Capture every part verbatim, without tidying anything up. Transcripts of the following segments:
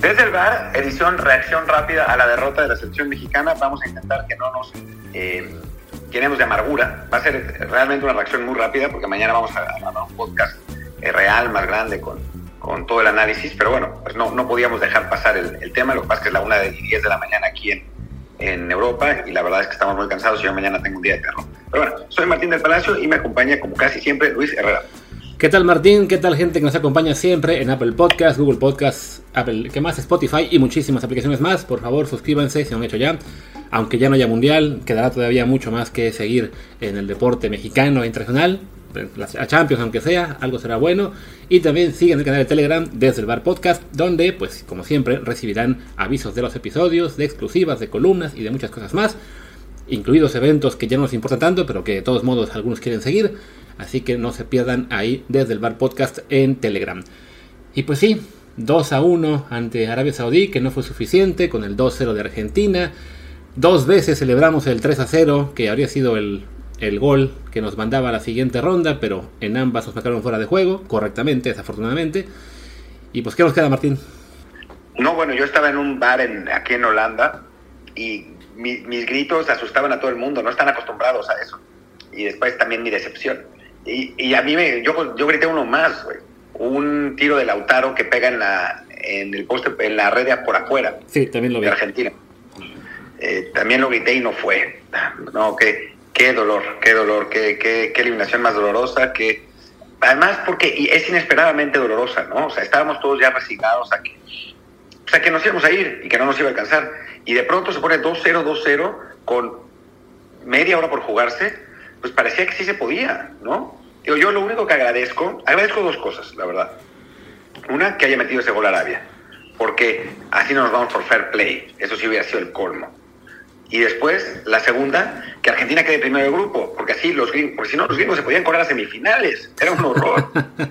Desde el V A R, edición reacción rápida a la derrota de la selección mexicana. Vamos a intentar que no nos eh, llenemos de amargura. Va a ser realmente una reacción muy rápida porque mañana vamos a grabar un podcast eh, real, más grande, con, con todo el análisis. Pero bueno, pues no, no podíamos dejar pasar el, el tema. Lo que pasa es que es la una y diez de la mañana aquí en, en Europa y la verdad es que estamos muy cansados y yo mañana tengo un día de terror. Pero bueno, soy Martín del Palacio y me acompaña como casi siempre Luis Herrera. ¿Qué tal, Martín? ¿Qué tal, gente que nos acompaña siempre en Apple Podcast, Google Podcast, Apple, ¿qué más? Spotify y muchísimas aplicaciones más? Por favor, suscríbanse si no han hecho ya. Aunque ya no haya mundial, quedará todavía mucho más que seguir en el deporte mexicano e internacional. La Champions, aunque sea, algo será bueno. Y también sigan el canal de Telegram desde el V A R Podcast, donde, pues, como siempre, recibirán avisos de los episodios, de exclusivas, de columnas y de muchas cosas más, incluidos eventos que ya no nos importan tanto, pero que de todos modos algunos quieren seguir. Así que no se pierdan ahí desde el V A R Podcast en Telegram. Y pues sí, dos a uno ante Arabia Saudí, que no fue suficiente, con el dos cero de Argentina. Dos veces celebramos el tres a cero, que habría sido el, el gol que nos mandaba a la siguiente ronda, pero en ambas nos marcaron fuera de juego, correctamente, desafortunadamente. Y pues, ¿qué nos queda, Martín? No, bueno, yo estaba en un bar en, aquí en Holanda y mi, mis gritos asustaban a todo el mundo, no están acostumbrados a eso. Y después también mi decepción. Y, y a mí me, yo, yo grité uno más, güey. Un tiro de Lautaro que pega en la en el poste, en la red de por afuera. Sí, también lo vi. De Argentina. Eh, también lo grité y no fue. No, qué, qué dolor, qué dolor, qué, qué, qué eliminación más dolorosa, que además porque es inesperadamente dolorosa, ¿no? O sea, estábamos todos ya resignados a que, o sea, que nos íbamos a ir y que no nos iba a alcanzar. Y de pronto se pone dos cero, dos cero con media hora por jugarse. Pues parecía que sí se podía, ¿no? Digo, yo lo único que agradezco, agradezco dos cosas, la verdad. Una, que haya metido ese gol a Arabia, porque así no nos vamos por fair play, eso sí hubiera sido el colmo. Y después, la segunda, que Argentina quede primero del grupo, porque así los gringos, porque si no los gringos se podían correr a semifinales, era un horror.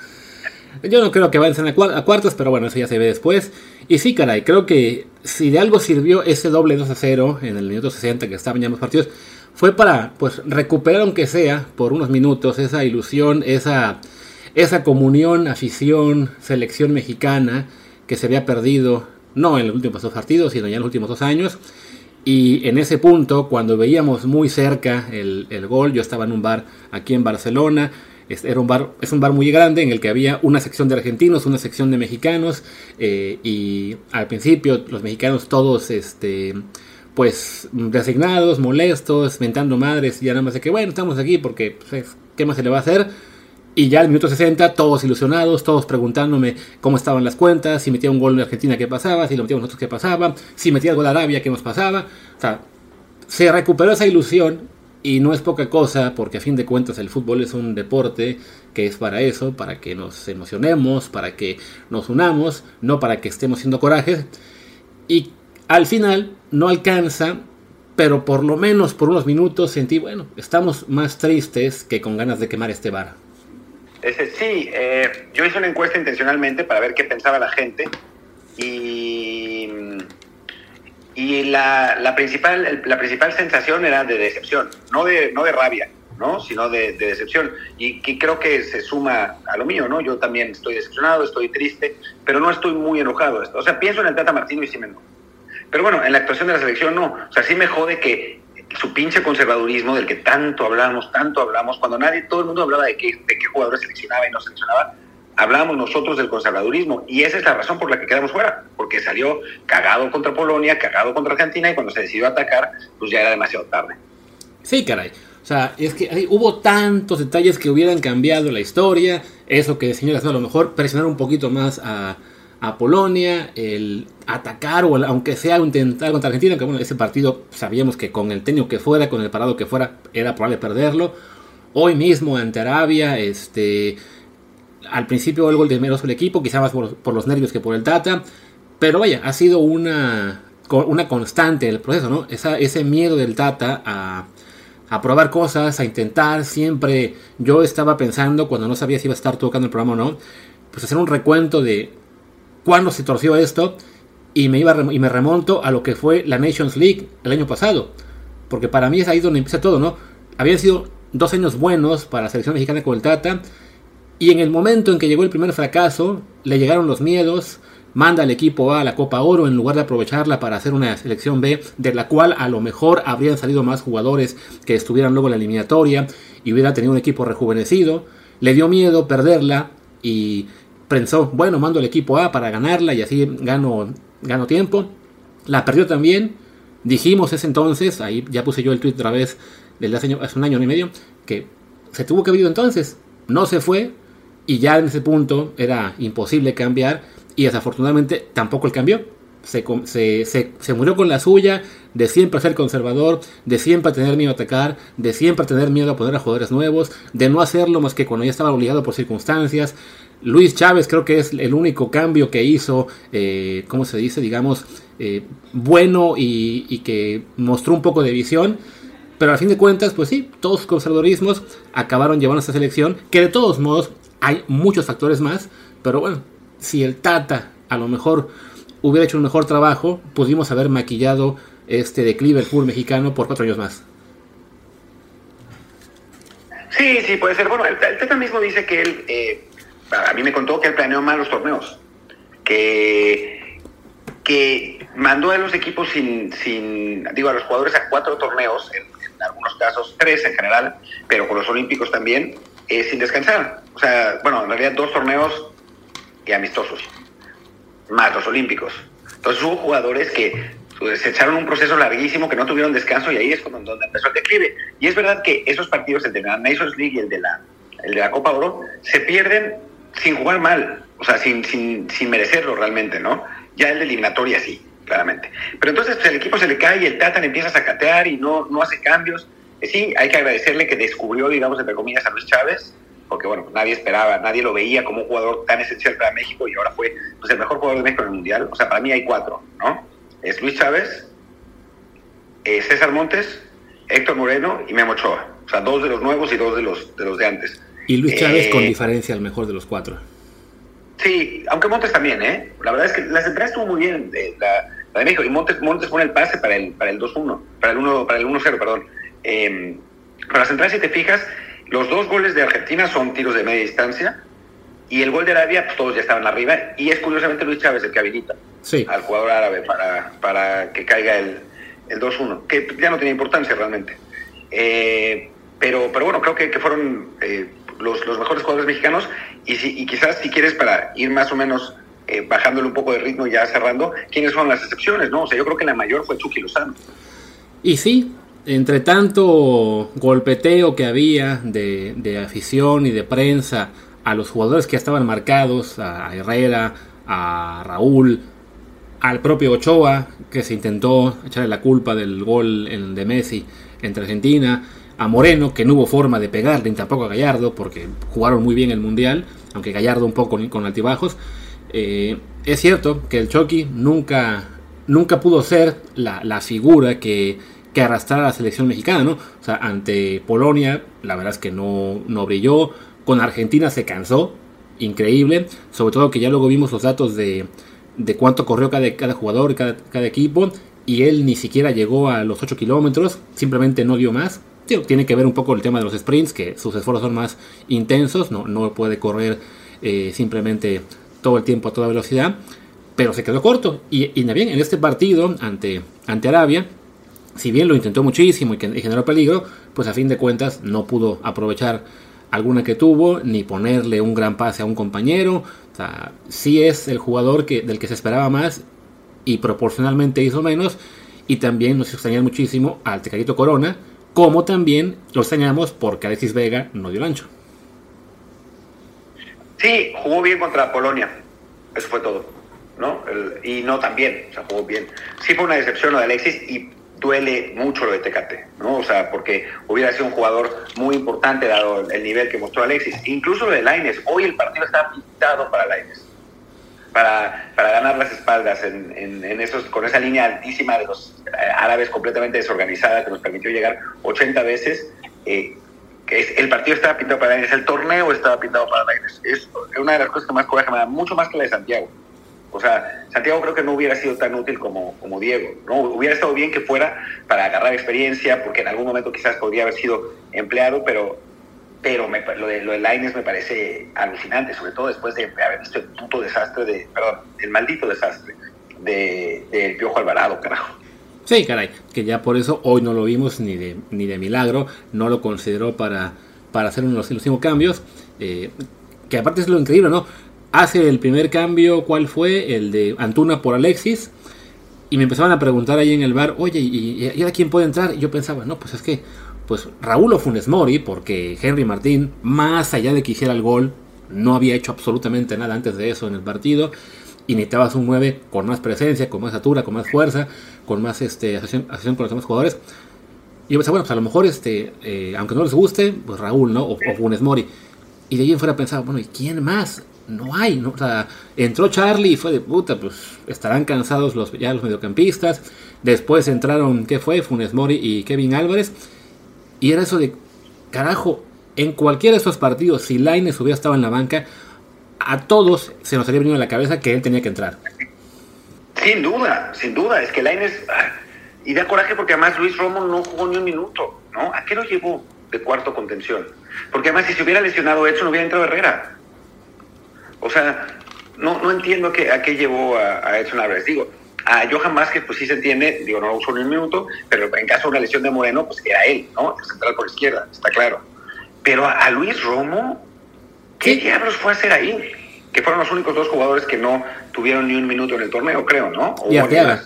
Yo no creo que avancen a, cu- a cuartos, pero bueno, eso ya se ve después. Y sí, caray, creo que si de algo sirvió ese doble dos a cero en el minuto sesenta que estaban ya los partidos, fue para, pues, recuperar, aunque sea por unos minutos, esa ilusión, esa, esa comunión, afición, selección mexicana que se había perdido, no en los últimos dos partidos, sino ya en los últimos dos años. Y en ese punto, cuando veíamos muy cerca el, el gol, yo estaba en un bar aquí en Barcelona. Era un bar, es un bar muy grande en el que había una sección de argentinos, una sección de mexicanos. Eh, y al principio, los mexicanos todos, este... pues resignados, molestos, mentando madres, y ya nada más de que bueno, estamos aquí porque pues, ¿qué más se le va a hacer? Y ya al minuto sesenta, todos ilusionados, todos preguntándome cómo estaban las cuentas, si metía un gol en Argentina, ¿qué pasaba? Si lo metíamos nosotros, ¿qué pasaba? Si metía el gol a Arabia, ¿qué nos pasaba? O sea, se recuperó esa ilusión y no es poca cosa porque a fin de cuentas el fútbol es un deporte que es para eso, para que nos emocionemos, para que nos unamos, no para que estemos haciendo corajes. Y al final no alcanza, pero por lo menos por unos minutos sentí, bueno, estamos más tristes que con ganas de quemar este bar. Ese, sí, eh, yo hice una encuesta intencionalmente para ver qué pensaba la gente y, y la, la, principal, la principal sensación era de decepción, no de, no de rabia, ¿no? Sino de, de decepción, y que creo que se suma a lo mío, ¿no? Yo también estoy decepcionado, estoy triste, pero no estoy muy enojado. O sea, pienso en el Tata Martino y sí me enojo. Pero bueno, en la actuación de la selección no. O sea, sí me jode que su pinche conservadurismo del que tanto hablamos, tanto hablamos, cuando nadie, todo el mundo hablaba de qué, de qué jugadores seleccionaba y no seleccionaba, hablábamos nosotros del conservadurismo. Y esa es la razón por la que quedamos fuera. Porque salió cagado contra Polonia, cagado contra Argentina, y cuando se decidió atacar, pues ya era demasiado tarde. Sí, caray. O sea, es que hay, hubo tantos detalles que hubieran cambiado la historia. Eso que, señoras, a lo mejor presionar un poquito más a... a Polonia, el atacar o el, aunque sea intentar contra Argentina, que bueno, ese partido sabíamos que con el técnico que fuera, con el parado que fuera, era probable perderlo. Hoy mismo ante Arabia, este, al principio el gol de Meroso el equipo, quizá más por, por los nervios que por el Tata, pero vaya, ha sido una, una constante el proceso, ¿no? Esa, ese miedo del Tata a, a probar cosas, a intentar siempre. Yo estaba pensando, cuando no sabía si iba a estar tocando el programa o no, pues hacer un recuento de cuándo se torció esto, y me iba y me remonto a lo que fue la Nations League el año pasado, porque para mí es ahí donde empieza todo, ¿no? Habían sido dos años buenos para la selección mexicana con el Tata, y en el momento en que llegó el primer fracaso, le llegaron los miedos, manda al equipo A a la Copa Oro en lugar de aprovecharla para hacer una selección B, de la cual a lo mejor habrían salido más jugadores que estuvieran luego en la eliminatoria y hubiera tenido un equipo rejuvenecido. Le dio miedo perderla y pensó, bueno, mando al equipo A para ganarla y así gano, gano tiempo. La perdió también. Dijimos ese entonces, ahí ya puse yo el tweet otra vez, desde hace, hace un año y medio, que se tuvo que haber ido entonces. No se fue y ya en ese punto era imposible cambiar y desafortunadamente tampoco el cambió. Se, se, se, se murió con la suya de siempre ser conservador, de siempre tener miedo a atacar, de siempre tener miedo a poner a jugadores nuevos, de no hacerlo más que cuando ya estaba obligado por circunstancias. Luis Chávez creo que es el único cambio que hizo, eh, ¿cómo se dice? Digamos, eh, bueno y, y que mostró un poco de visión. Pero a fin de cuentas, pues sí, todos sus conservadorismos acabaron llevando a esta selección, que de todos modos hay muchos factores más. Pero bueno, si el Tata a lo mejor hubiera hecho un mejor trabajo, pudimos haber maquillado este declive del fútbol mexicano por cuatro años más. Sí, sí, puede ser. Bueno, el, el Tata mismo dice que él... Eh... A mí me contó que él planeó mal los torneos, que, que mandó a los equipos sin, sin, digo, a los jugadores a cuatro torneos, en, en algunos casos tres en general, pero con los olímpicos también, eh, sin descansar. O sea, bueno, en realidad dos torneos y amistosos, más los olímpicos. Entonces hubo jugadores que pues, se echaron un proceso larguísimo, que no tuvieron descanso y ahí es cuando, donde empezó el declive. Y es verdad que esos partidos, el de la Nations League y el de la, el de la Copa Oro, se pierden sin jugar mal, o sea, sin, sin, sin merecerlo realmente, ¿no? Ya el de eliminatoria sí, claramente. Pero entonces pues, el equipo se le cae y el Tata le empieza a sacatear y no, no hace cambios. Eh, sí, hay que agradecerle que descubrió, digamos, entre comillas, a Luis Chávez, porque bueno, nadie esperaba, nadie lo veía como un jugador tan esencial para México y ahora fue pues, el mejor jugador de México en el Mundial. O sea, para mí hay cuatro, ¿no? Es Luis Chávez, eh, César Montes, Héctor Moreno y Memo Ochoa. O sea, dos de los nuevos y dos de los de, los de antes. Y Luis Chávez eh, con diferencia el mejor de los cuatro. Sí, aunque Montes también, ¿eh? La verdad es que la central estuvo muy bien, eh, la, la de México, y Montes, Montes pone el pase para el para el dos uno, para el uno, para el uno cero, perdón. Eh, para la central, si te fijas, los dos goles de Argentina son tiros de media distancia, y el gol de Arabia, pues todos ya estaban arriba, y es curiosamente Luis Chávez el que habilita sí. al jugador árabe para, para que caiga el, el dos uno, que ya no tiene importancia realmente. Eh, pero, pero bueno, creo que, que fueron... Eh, Los, los mejores jugadores mexicanos y, si, y quizás si quieres para ir más o menos eh, bajándole un poco de ritmo y ya cerrando, ¿quiénes son las excepciones? No, o sea, yo creo que la mayor fue Chucky Lozano. Y sí, entre tanto golpeteo que había de, de afición y de prensa a los jugadores que estaban marcados, a Herrera, a Raúl, al propio Ochoa, que se intentó echarle la culpa del gol en, de Messi entre Argentina, a Moreno, que no hubo forma de pegarle, ni tampoco a Gallardo, porque jugaron muy bien el Mundial, aunque Gallardo un poco con, con altibajos. Eh, es cierto que el Chucky nunca, nunca pudo ser la, la figura que, que arrastrara a la selección mexicana, ¿no? O sea, ante Polonia, la verdad es que no, no brilló. Con Argentina se cansó, increíble, sobre todo que ya luego vimos los datos de, de cuánto corrió cada, cada jugador, cada, cada equipo, y él ni siquiera llegó a los ocho kilómetros, simplemente no dio más. Tiene que ver un poco el tema de los sprints, que sus esfuerzos son más intensos, no, no puede correr eh, simplemente todo el tiempo a toda velocidad, pero se quedó corto. Y, y bien, en este partido ante, ante Arabia, si bien lo intentó muchísimo y, que, y generó peligro, pues a fin de cuentas no pudo aprovechar alguna que tuvo, ni ponerle un gran pase a un compañero. O sea, sí es el jugador que, del que se esperaba más y proporcionalmente hizo menos, y también nos extrañan muchísimo al Tecatito Corona, como también lo extrañamos porque Alexis Vega no dio el ancho. Sí, jugó bien contra Polonia, eso fue todo, ¿no? El, y no tan bien, o sea, jugó bien. Sí fue una decepción lo de Alexis y duele mucho lo de Tecate, ¿no? O sea, porque hubiera sido un jugador muy importante dado el nivel que mostró Alexis. Incluso lo de Lainez, hoy el partido está pintado para Lainez, para, para ganar las espaldas en, en, en esos, con esa línea altísima de los eh, árabes completamente desorganizada que nos permitió llegar ochenta veces. Eh, que es, el partido estaba pintado para Lainez, el torneo estaba pintado para Lainez. Es una de las cosas que más coraje me da, mucho más que la de Santiago. O sea, Santiago creo que no hubiera sido tan útil como, como Diego, ¿no? Hubiera estado bien que fuera para agarrar experiencia, porque en algún momento quizás podría haber sido empleado, pero, pero me, lo de lo de Lainez me parece alucinante, sobre todo después de haber visto el puto desastre de, perdón, el maldito desastre de, de Piojo Alvarado, carajo. Sí, caray, que ya por eso hoy no lo vimos ni de ni de milagro, no lo consideró para, para hacer unos, los últimos cambios, eh, que aparte es lo increíble, ¿no? Hace el primer cambio, ¿cuál fue? El de Antuna por Alexis, y me empezaban a preguntar ahí en el bar, oye, ¿y, y ahora quién puede entrar? Y yo pensaba, no, pues es que pues Raúl o Funes Mori, porque Henry Martín, más allá de que hiciera el gol, no había hecho absolutamente nada antes de eso en el partido, y necesitabas un nueve con más presencia, con más altura, con más fuerza, con más este, asociación, asociación con los demás jugadores. Y yo pensaba, bueno, pues a lo mejor, este, eh, aunque no les guste, pues Raúl, ¿no? O, o Funes Mori. Y de ahí en fuera pensaba, bueno, ¿y quién más? No hay, ¿no? O sea, entró Charlie y fue de puta, pues estarán cansados los, ya los mediocampistas. Después entraron, ¿qué fue? Funes Mori y Kevin Álvarez. Y era eso de, carajo, en cualquiera de esos partidos, si Lainez hubiera estado en la banca, a todos se nos había venido a la cabeza que él tenía que entrar. Sin duda, sin duda, es que Lainez, y da coraje porque además Luis Romo no jugó ni un minuto, ¿no? ¿A qué lo llevó de cuarto contención? Porque además si se hubiera lesionado Edson, no hubiera entrado Herrera. O sea, no, no entiendo que, a qué llevó a, a Edson Álvarez. Digo, a Johan Vázquez pues sí se entiende, digo, no lo usó ni un minuto, pero en caso de una lesión de Moreno, pues era él, ¿no? El central por izquierda, está claro. Pero a, a Luis Romo, ¿qué ¿Sí? diablos fue a hacer ahí? Que fueron los únicos dos jugadores que no tuvieron ni un minuto en el torneo, creo, ¿no? O y Arteaga.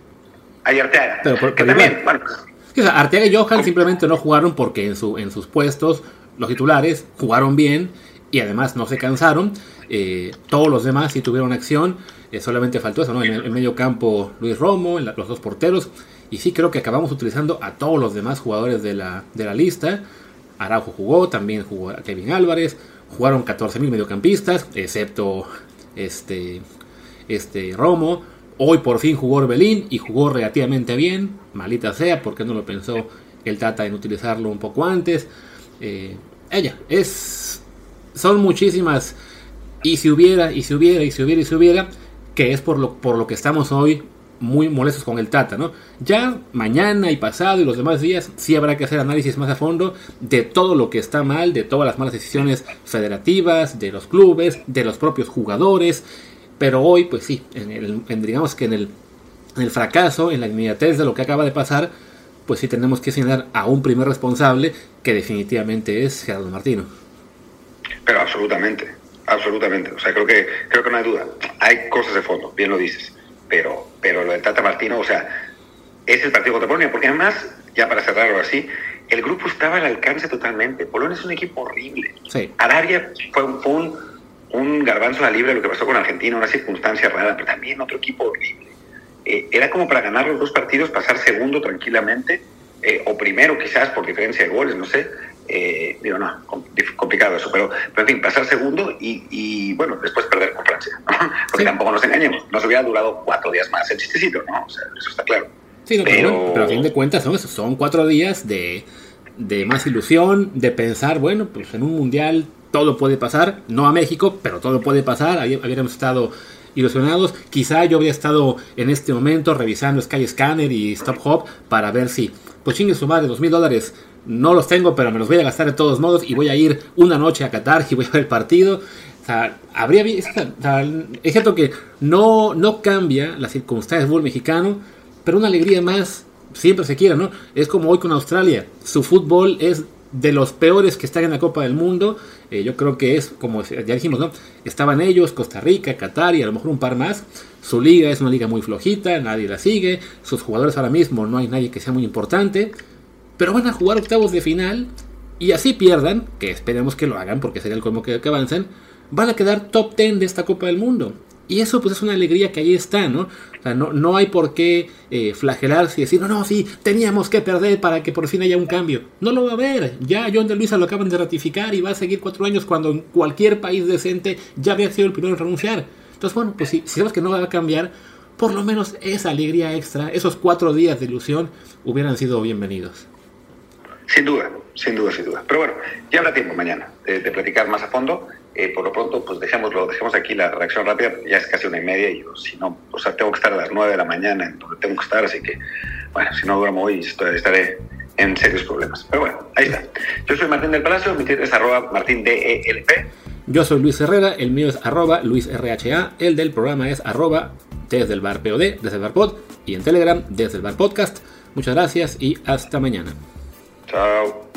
Hay Arteaga. Pero por, que pero también, bueno. O sea, Arteaga y Johan simplemente no jugaron porque en, su, en sus puestos los titulares jugaron bien y además no se cansaron. Eh, todos los demás sí tuvieron acción. Eh, solamente faltó eso, ¿no? En el en medio campo Luis Romo, en la, los dos porteros. Y sí creo que acabamos utilizando a todos los demás jugadores de la, de la lista. Araujo jugó, también jugó Kevin Álvarez. Jugaron catorce mil mediocampistas, excepto este, este Romo. Hoy por fin jugó Orbelín y jugó relativamente bien. Malita sea, porque no lo pensó el Tata en utilizarlo un poco antes. Eh, ella, es... Son muchísimas y si hubiera, y si hubiera, y si hubiera, y si hubiera, que es por lo, por lo que estamos hoy muy molestos con el Tata, ¿no? Ya mañana y pasado y los demás días sí habrá que hacer análisis más a fondo de todo lo que está mal, de todas las malas decisiones federativas, de los clubes, de los propios jugadores, pero hoy, pues sí, en el, en, digamos que en el, en el fracaso, en la inmediatez de lo que acaba de pasar, pues sí tenemos que señalar a un primer responsable que definitivamente es Gerardo Martino. Pero absolutamente, absolutamente, o sea, creo que, creo que no hay duda, hay cosas de fondo, bien lo dices. Pero, pero lo del Tata Martino, o sea, es el partido contra Polonia, porque además, ya para cerrarlo así, el grupo estaba al alcance totalmente. Polonia es un equipo horrible. Sí. Arabia fue, fue un, un garbanzo a la libra lo que pasó con Argentina, una circunstancia rara, pero también otro equipo horrible. Eh, era como para ganar los dos partidos, pasar segundo tranquilamente, eh, o primero quizás por diferencia de goles, no sé. Eh, digo, no, complicado eso, pero, pero en fin, pasar segundo y, y bueno, después perder con Francia, ¿no? Porque sí. Tampoco nos engañemos, nos hubiera durado cuatro días más el chistecito, ¿no? O sea, eso está claro. Sí, no, pero, pero, pero a fin de cuentas son, son cuatro días de, de más ilusión, de pensar, bueno, pues en un mundial todo puede pasar, no a México, pero todo puede pasar, ahí habíamos estado ilusionados, quizá yo habría estado en este momento revisando Skyscanner y Stop Hop para ver si, pues chingue su madre, dos mil dólares no los tengo, pero me los voy a gastar de todos modos y voy a ir una noche a Qatar y voy a ver el partido. O sea, habría visto, o sea, es cierto que no, no cambia la circunstancia del fútbol mexicano, pero una alegría más siempre se quiere, ¿no? Es como hoy con Australia, su fútbol es de los peores que están en la Copa del Mundo. Eh, yo creo que es, como ya dijimos, ¿no? Estaban ellos, Costa Rica, Qatar y a lo mejor un par más. Su liga es una liga muy flojita, nadie la sigue. Sus jugadores ahora mismo no hay nadie que sea muy importante. Pero van a jugar octavos de final y así pierdan, que esperemos que lo hagan porque sería el colmo que, que avancen, van a quedar top diez de esta Copa del Mundo. Y eso pues es una alegría que ahí está, ¿no? O sea, no, no hay por qué eh, flagelarse y decir, no, no, sí, teníamos que perder para que por fin haya un cambio. No lo va a haber. Ya John de Luisa lo acaban de ratificar y va a seguir cuatro años cuando en cualquier país decente ya había sido el primero en renunciar. Entonces, bueno, pues si, si sabemos que no va a cambiar, por lo menos esa alegría extra, esos cuatro días de ilusión hubieran sido bienvenidos. Sin duda, sin duda, sin duda. Pero bueno, ya habrá tiempo mañana de, de platicar más a fondo. Eh, por lo pronto, pues dejémoslo, dejemos aquí la reacción rápida. Ya es casi una y media y yo, si no, o sea, tengo que estar a las nueve de la mañana en donde tengo que estar, así que, bueno, si no duermo hoy estaré en serios problemas. Pero bueno, ahí está. Yo soy Martín del Palacio, mi Twitter es arroba Martín D E L P. Yo soy Luis Herrera, el mío es arroba Luis R H A, el del programa es arroba desde el bar P O D, desde el bar pod, y en Telegram desde el bar podcast. Muchas gracias y hasta mañana. Chao.